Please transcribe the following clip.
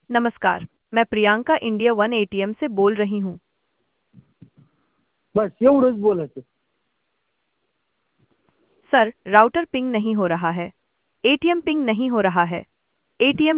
नमस्कार, मैं Priyanka India one ATM से बोल रही हूँ। बस एवढंच बोलायचं. सर, राउटर पिंग नहीं हो रहा है। एटीएम पिंग नहीं हो रहा है। एटीएम